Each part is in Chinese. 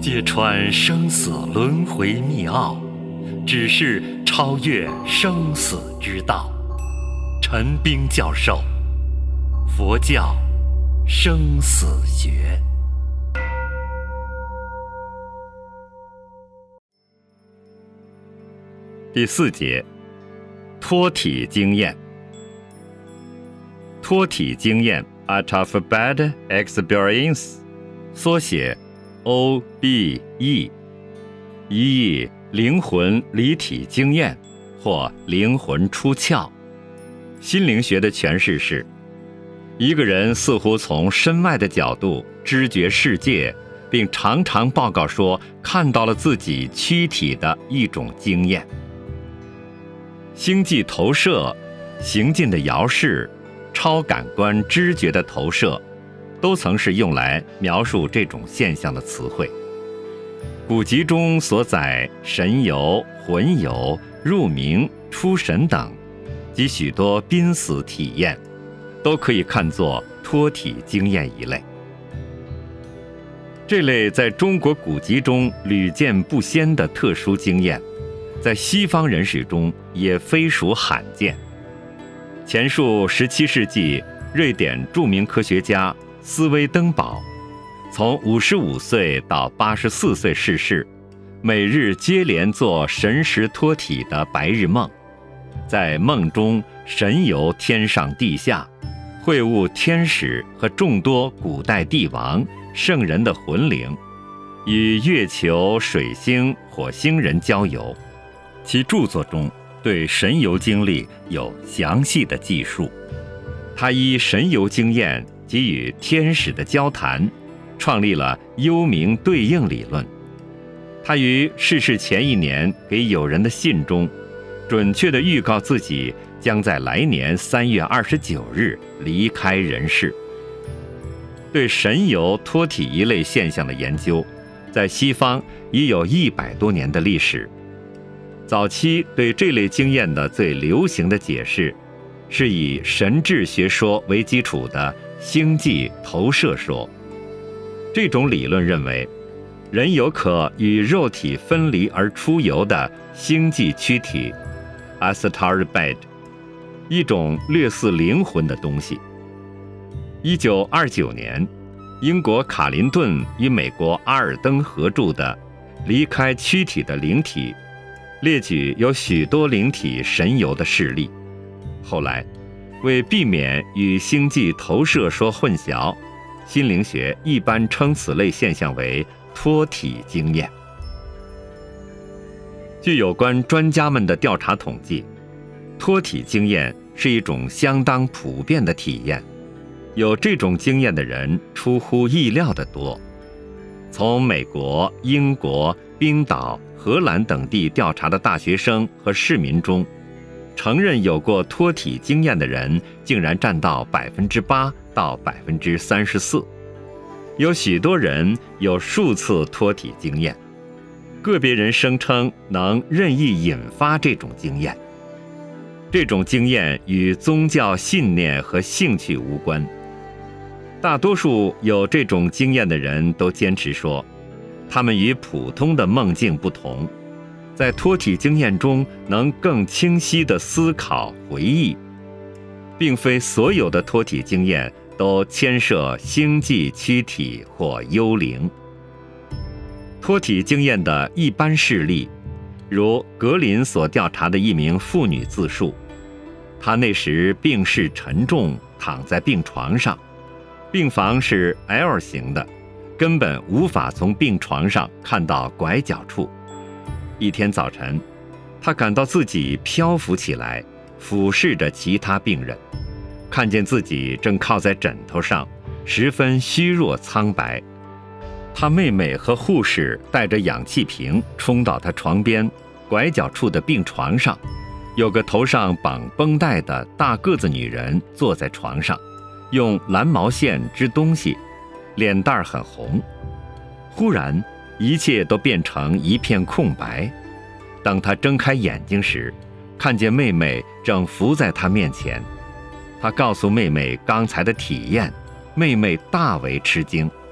揭穿生死轮回密奥，只是超越生死之道。陈冰教授，佛教生死学。 第4节，脱体经验。脱体经验 Out of Bed Experience 缩写 OBE， 意译灵魂离体经验或灵魂出窍。心灵学的诠释是，一个人似乎从身外的角度知觉世界，并常常报告说看到了自己躯体的一种经验。星际投射、行进的遥视、超感官知觉的投射，都曾是用来描述这种现象的词汇。古籍中所载神游、魂游、入冥、出神等及许多濒死体验，都可以看作脱体经验一类。这类在中国古籍中屡见不鲜的特殊经验，在西方人士中也非属罕见。前述17世纪瑞典著名科学家斯威登堡，从55岁到84岁逝世，每日接连做神识脱体的白日梦，在梦中神游天上地下，会晤天使和众多古代帝王、圣人的魂灵，与月球、水星、火星人交游。其著作中对神游经历有详细的记述。他依神游经验及与天使的交谈，创立了幽冥对应理论。他于逝世前1年给友人的信中，准确地预告自己将在来年3月29日离开人世。对神游脱体一类现象的研究，在西方已有100多年的历史。早期对这类经验的最流行的解释，是以神智学说为基础的星际投射说。这种理论认为，人有可与肉体分离而出游的星际躯体 Astral Bed， 一种略似灵魂的东西。1929年，英国卡林顿与美国阿尔登合著的《离开躯体的灵体》列举有许多灵体神游的事例。后来，为避免与星际投射说混淆，心灵学一般称此类现象为脱体经验。据有关专家们的调查统计，脱体经验是一种相当普遍的体验，有这种经验的人出乎意料的多。从美国、英国、冰岛、荷兰等地调查的大学生和市民中，承认有过脱体经验的人竟然占到8%到34%。有许多人有数次脱体经验，个别人声称能任意引发这种经验。这种经验与宗教信念和兴趣无关。大多数有这种经验的人都坚持说，他们与普通的梦境不同，在脱体经验中能更清晰地思考回忆，并非所有的脱体经验都牵涉星际躯体或幽灵。脱体经验的一般事例，如格林所调查的一名妇女自述，她那时病势沉重，躺在病床上，病房是 L 型的，根本无法从病床上看到拐角处。一天早晨，他感到自己漂浮起来，俯视着其他病人，看见自己正靠在枕头上，十分虚弱苍白。他妹妹和护士带着氧气瓶冲到他床边拐角处的病床上，有个头上绑绷带的大个子女人坐在床上，用蓝毛线织东西，脸蛋很红。忽然，一切都变成一片空白。当他睁开眼睛时，看见妹妹正伏在他面前。他告诉妹妹刚才的体验，妹妹大为吃惊。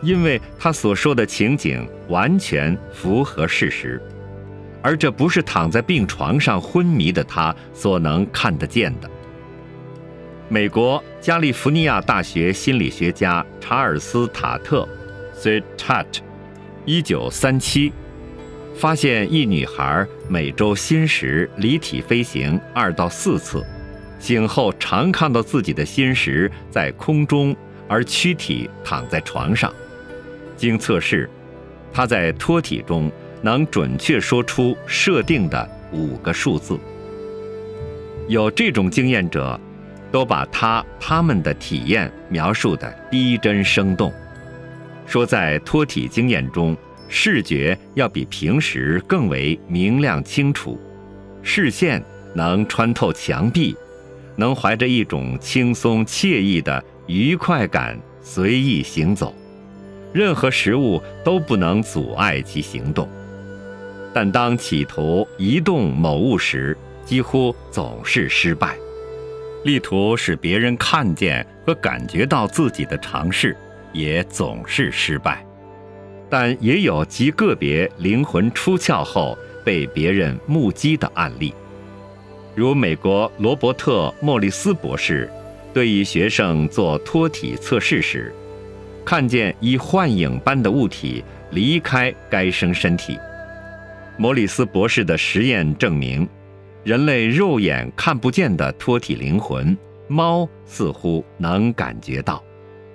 因为他所说的情景完全符合事实，而这不是躺在病床上昏迷的他所能看得见的。美国加利福尼亚大学心理学家查尔斯·塔特 Sir Tat 1937发现一女孩每周心时离体飞行2到4次，醒后常看到自己的心时在空中，而躯体躺在床上。经测试，她在托体中能准确说出设定的5个数字。有这种经验者都把他们的体验描述得逼真生动，说在托体经验中，视觉要比平时更为明亮清楚，视线能穿透墙壁，能怀着一种轻松惬意的愉快感随意行走，任何食物都不能阻碍其行动。但当企图移动某物时，几乎总是失败。力图使别人看见和感觉到自己的尝试，也总是失败。但也有极个别灵魂出窍后被别人目击的案例，如美国罗伯特·莫里斯博士对一学生做托体测试时，看见以幻影般的物体离开该生身体。莫里斯博士的实验证明，人类肉眼看不见的托体灵魂，猫似乎能感觉到。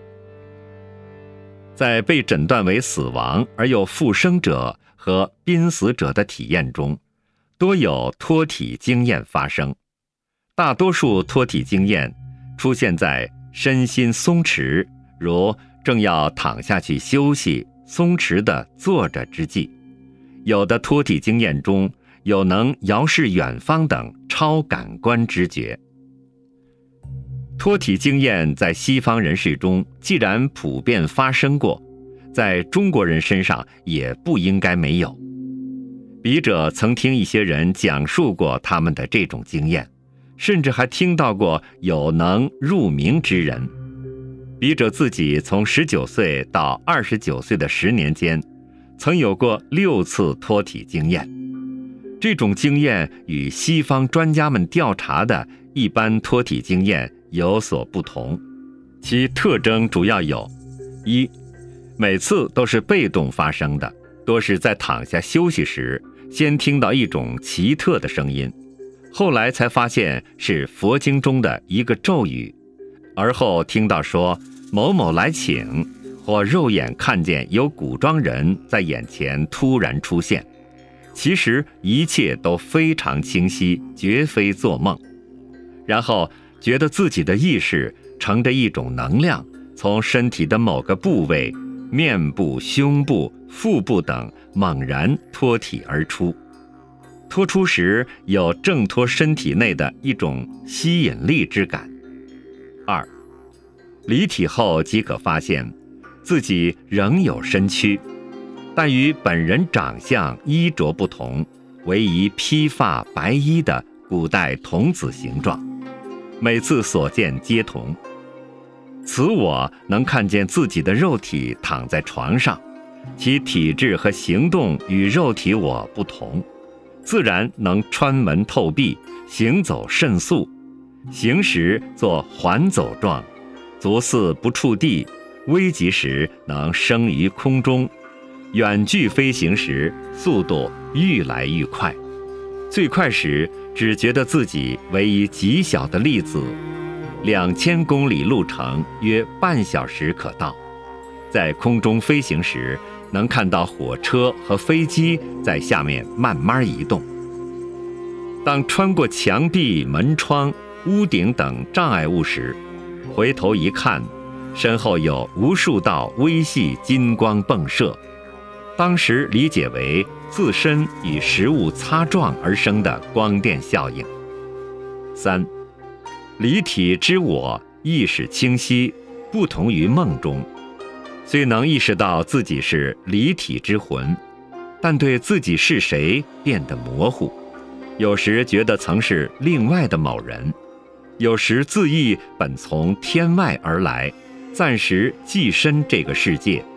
在被诊断为死亡而又复生者和濒死者的体验中，多有托体经验发生。大多数托体经验出现在身心松弛，如正要躺下去休息，松弛地坐着之际。有的托体经验中有能遥视远方等超感官知觉。托体经验在西方人士中既然普遍发生过，在中国人身上也不应该没有。笔者曾听一些人讲述过他们的这种经验，甚至还听到过有能入冥之人。笔者自己从19岁到29岁的10年间，曾有过6次托体经验。这种经验与西方专家们调查的一般托体经验有所不同，其特征主要有：一，每次都是被动发生的，多是在躺下休息时，先听到一种奇特的声音，后来才发现是佛经中的一个咒语，而后听到说某某来请，或肉眼看见有古装人在眼前突然出现，其实一切都非常清晰，绝非做梦。然后觉得自己的意识乘着一种能量，从身体的某个部位，面部、胸部、腹部等猛然脱体而出。脱出时有挣脱身体内的一种吸引力之感。二，离体后即可发现自己仍有身躯，但与本人长相衣着不同，为一披发白衣的古代童子形状，每次所见皆同。此我能看见自己的肉体躺在床上，其体质和行动与肉体我不同，自然能穿门透壁，行走甚速，行时作环走状，足似不触地，危急时能升于空中，远距飞行时速度愈来愈快，最快时只觉得自己为一极小的粒子，2000公里路程约半小时可到。在空中飞行时，能看到火车和飞机在下面慢慢移动。当穿过墙壁、门窗、屋顶等障碍物时，回头一看，身后有无数道微细金光迸射，当时理解为自身与实物擦撞而生的光电效应。三，离体之我意识清晰，不同于梦中，虽能意识到自己是离体之魂，但对自己是谁变得模糊，有时觉得曾是另外的某人，有时自缢本从天外而来，暂时寄身这个世界，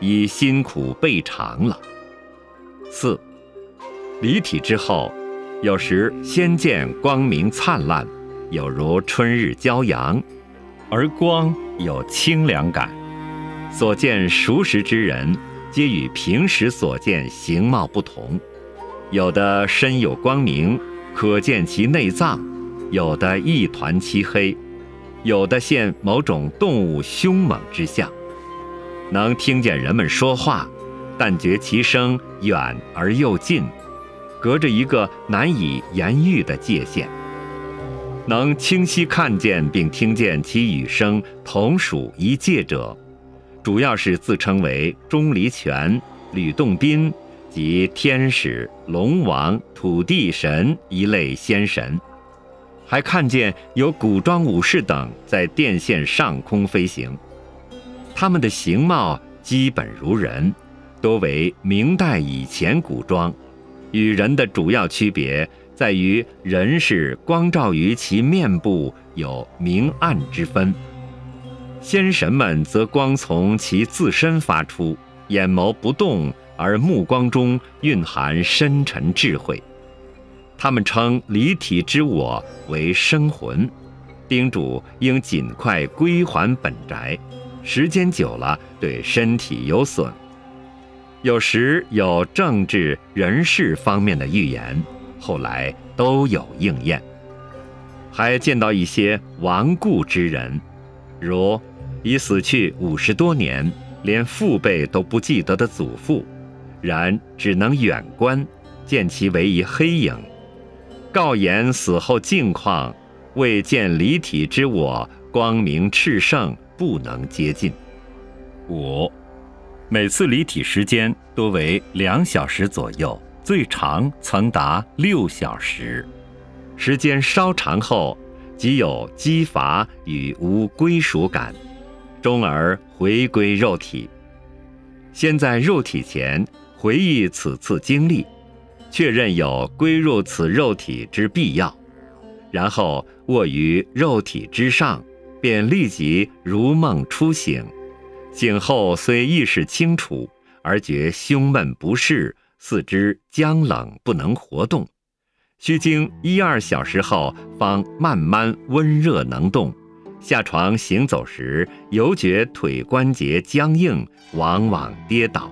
已辛苦备尝了。4. 离体之后，有时先见光明灿烂，有如春日骄阳，而光有清凉感。所见熟识之人，皆与平时所见形貌不同，有的身有光明，可见其内脏；有的一团漆黑；有的现某种动物凶猛之象。能听见人们说话，但觉其声远而又近，隔着一个难以言喻的界限。能清晰看见并听见其语声同属一界者，主要是自称为钟离权、吕洞宾及天使、龙王、土地神一类仙神。还看见有古装武士等在电线上空飞行，他们的形貌基本如人，多为明代以前古装，与人的主要区别在于人是光照于其面部有明暗之分，仙神们则光从其自身发出，眼眸不动，而目光中蕴含深沉智慧。他们称离体之我为生魂，叮嘱应尽快归还本宅，时间久了对身体有损。有时有政治人事方面的预言，后来都有应验。还见到一些亡故之人，如已死去50多年，连父辈都不记得的祖父，然只能远观，见其为一黑影，告言死后境况，未见离体之我光明炽盛，不能接近。5. 每次离体时间多为2小时左右，最长曾达6小时。时间稍长后，即有饥乏与无归属感，终而回归肉体。先在肉体前回忆此次经历，确认有归入此肉体之必要，然后卧于肉体之上，便立即如梦初醒。醒后虽意识清楚，而觉胸闷不适，四肢僵冷不能活动，须经1-2小时后方慢慢温热能动。下床行走时，犹觉腿关节僵硬，往往跌倒。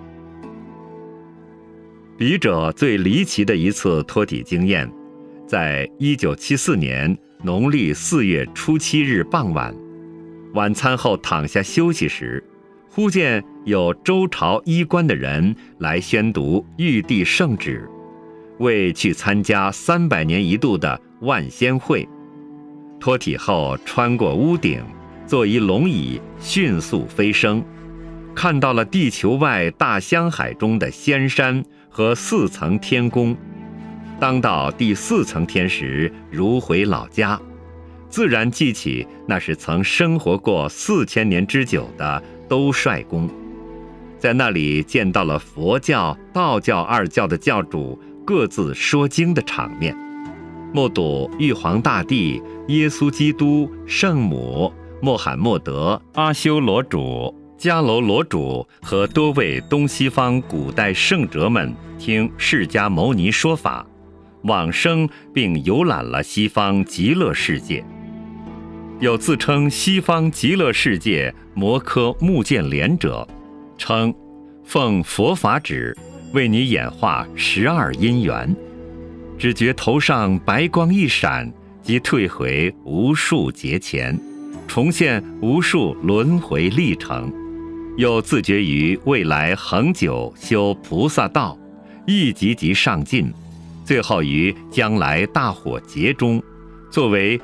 笔者最离奇的一次脱体经验，在1974年农历4月初7日傍晚，晚餐后躺下休息时，忽见有周朝衣冠的人来宣读玉帝圣旨，为去参加300年一度的万仙会。脱体后穿过屋顶，坐一龙椅，迅速飞升，看到了地球外大香海中的仙山和4层天宫。当到第4层天时，如回老家，自然记起那是曾生活过4000年之久的兜率宫。在那里见到了佛教、道教2教的教主各自说经的场面，目睹玉皇大帝、耶稣基督、圣母、穆罕默德、阿修罗主、迦楼罗主和多位东西方古代圣哲们听释迦牟尼说法，往生并游览了西方极乐世界。有自称西方极乐世界摩诃目犍连者，称奉佛法旨，为你演化12因缘，只觉头上白光一闪，即退回无数劫前，重现无数轮回历程。又自觉于未来恒久修菩萨道，一级级上进，最后于将来大火劫中，作为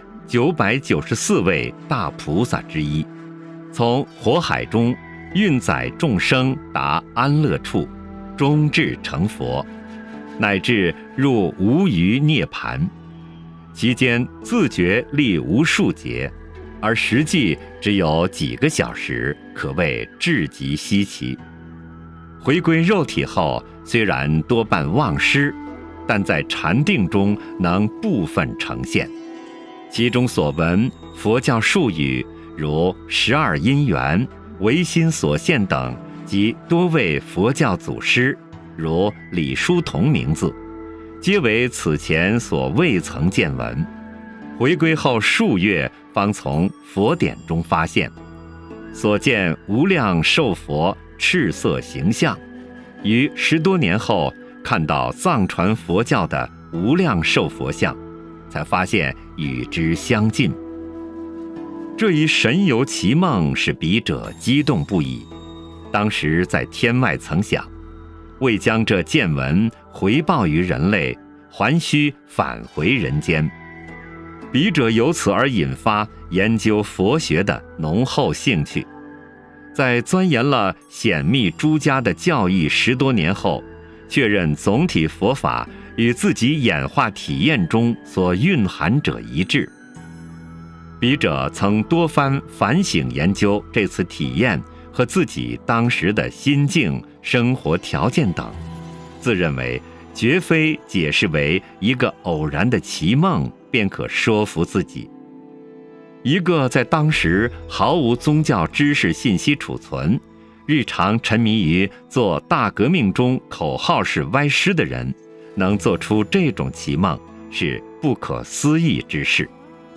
994位大菩萨之一，从火海中运载众生达安乐处，终至成佛，乃至入无余涅槃。其间自觉历无数劫，而实际只有几个小时，可谓至极稀奇。回归肉体后，虽然多半忘失，但在禅定中能部分呈现。其中所闻佛教术语，如12因缘、唯心所现等， 及多位佛教祖师，如李叔同名字，皆为此前所未曾见闻。回归后数月，方从佛典中发现，所见无量寿佛赤色形象，于10多年后看到藏传佛教的无量寿佛像，才发现与之相近。这一神游奇梦使笔者激动不已，当时在天外曾想，为将这见闻回报于人类，还须返回人间。笔者由此而引发研究佛学的浓厚兴趣，在钻研了显密诸家的教义10多年后，确认总体佛法与自己演化体验中所蕴含者一致。笔者曾多番反省研究这次体验和自己当时的心境、生活条件等，自认为绝非解释为一个偶然的奇梦便可说服自己。一个在当时毫无宗教知识信息储存，日常沉迷于做大革命中口号式歪诗的人，能做出这种奇梦，是不可思议之事。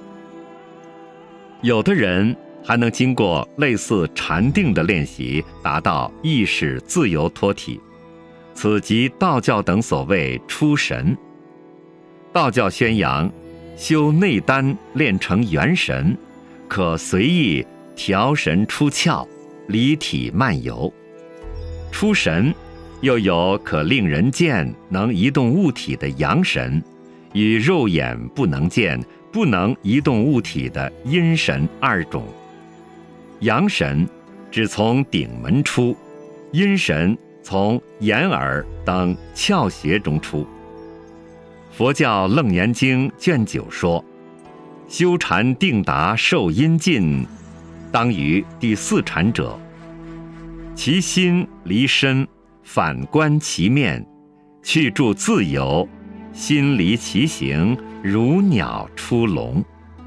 有的人还能经过类似禅定的练习，达到意识自由脱体，此即道教等所谓出神。道教宣扬修内丹练成元神，可随意调神出窍，离体漫游。出神又有可令人见能移动物体的阳神，与肉眼不能见不能移动物体的阴神2种。阳神只从顶门出，阴神从眼耳等窍穴中出。佛教《楞严经》卷9说，修禅定达受阴尽，当于第4禅者，其心离身，反观其面，去住自由，心离其形，如鸟出笼。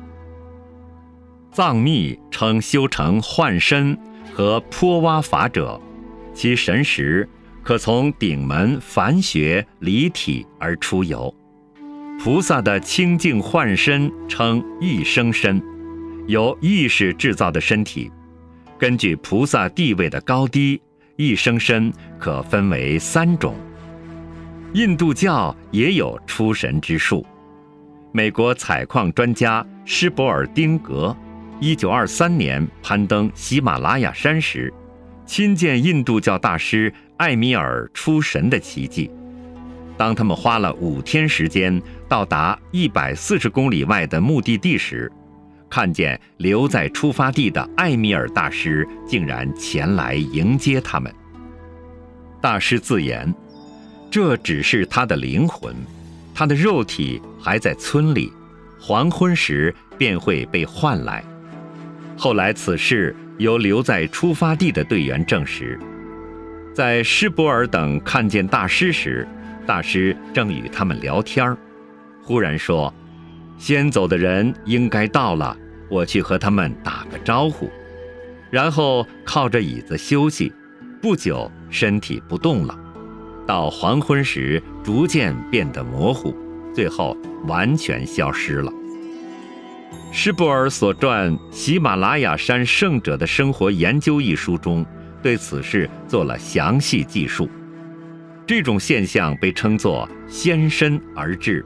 藏密称修成幻身和坡蛙法者，其神识可从顶门梵穴离体而出游。菩萨的清净幻身称一生身，由意识制造的身体，根据菩萨地位的高低，一生身可分为3种。印度教也有出神之术。美国采矿专家施伯尔丁格1923年攀登喜马拉雅山时，亲见印度教大师艾米尔出神的奇迹。当他们花了5天时间到达140公里外的目的地时，看见留在出发地的艾米尔大师竟然前来迎接他们。大师自言，这只是他的灵魂，他的肉体还在村里，黄昏时便会被唤来。后来此事由留在出发地的队员证实。在施伯尔等看见大师时，大师正与他们聊天，忽然说，先走的人应该到了，我去和他们打个招呼。然后靠着椅子休息，不久身体不动了，到黄昏时逐渐变得模糊，最后完全消失了。施伯尔所传《喜马拉雅山圣者的生活研究》一书中，对此事做了详细记述。这种现象被称作先身而至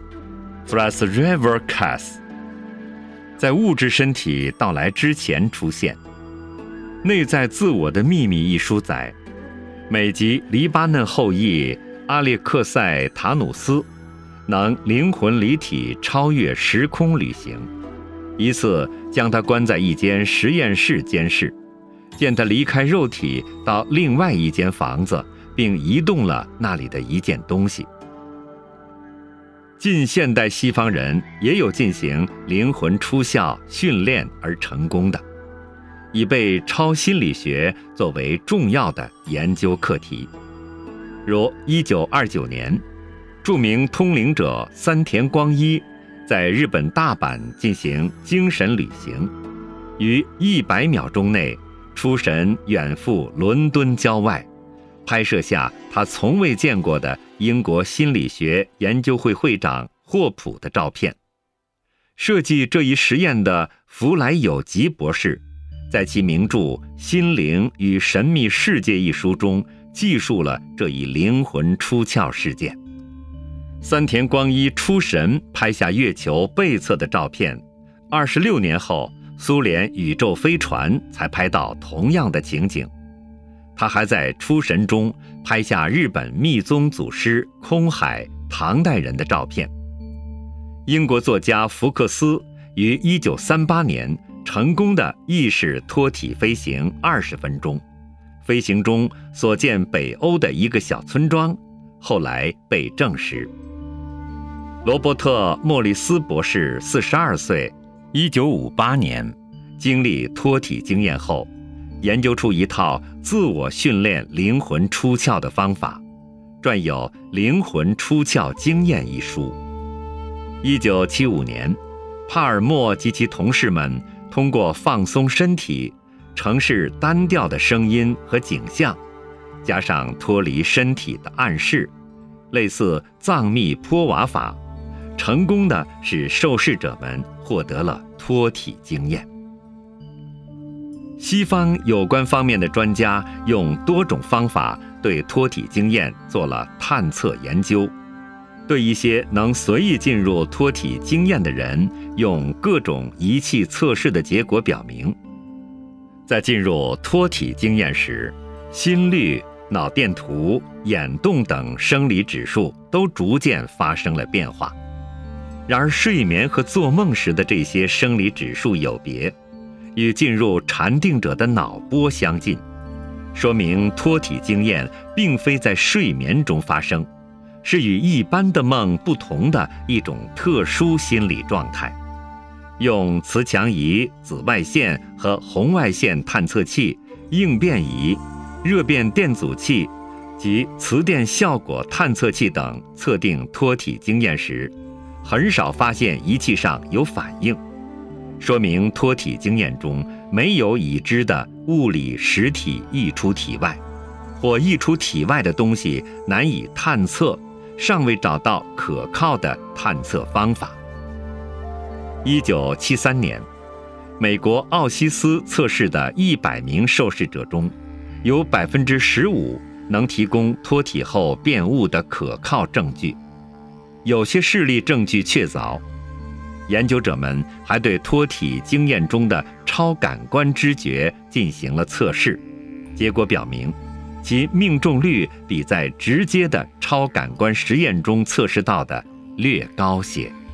Thrasreverkas， 在物质身体到来之前出现。内在自我的秘密一书载，美籍黎巴嫩后裔阿列克塞塔努斯能灵魂离体超越时空旅行，一次将他关在一间实验室监视，见他离开肉体到另外一间房子，并移动了那里的一件东西。近现代西方人也有进行灵魂出窍训练而成功的，已被超心理学作为重要的研究课题。如1929年，著名通灵者三田光一在日本大阪进行精神旅行，于100秒钟内出神远赴伦敦郊外，拍摄下他从未见过的英国心理学研究会会长霍普的照片。设计这一实验的弗莱友吉博士，在其名著《心灵与神秘世界》一书中记述了这一灵魂出窍事件。三田光一出神拍下月球背侧的照片，26年后，苏联宇宙飞船才拍到同样的情景。他还在出神中拍下日本密宗祖师空海唐代人的照片。英国作家福克斯于1938年成功的意识脱体飞行20分钟，飞行中所见北欧的一个小村庄，后来被证实。罗伯特·莫里斯博士42岁，1958年经历脱体经验后，研究出一套自我训练灵魂出窍的方法，撰有《灵魂出窍经验》一书。1975年，帕尔默及其同事们通过放松身体，城市单调的声音和景象，加上脱离身体的暗示，类似藏密坡瓦法，成功的使受试者们获得了脱体经验。西方有关方面的专家用多种方法对脱体经验做了探测研究，对一些能随意进入脱体经验的人，用各种仪器测试的结果表明，在进入脱体经验时，心率、脑电图、眼动等生理指数都逐渐发生了变化。然而睡眠和做梦时的这些生理指数有别，与进入禅定者的脑波相近，说明脱体经验并非在睡眠中发生，是与一般的梦不同的一种特殊心理状态。用磁强仪、紫外线和红外线探测器、应变仪、热变电阻器及磁电效果探测器等测定脱体经验时，很少发现仪器上有反应，说明脱体经验中没有已知的物理实体溢出体外，或溢出体外的东西难以探测，尚未找到可靠的探测方法。1973年，美国奥西斯测试的100名受试者中，有15%能提供脱体后变物的可靠证据，有些事例证据确凿。研究者们还对脱体经验中的超感官知觉进行了测试，结果表明其命中率比在直接的超感官实验中测试到的略高些。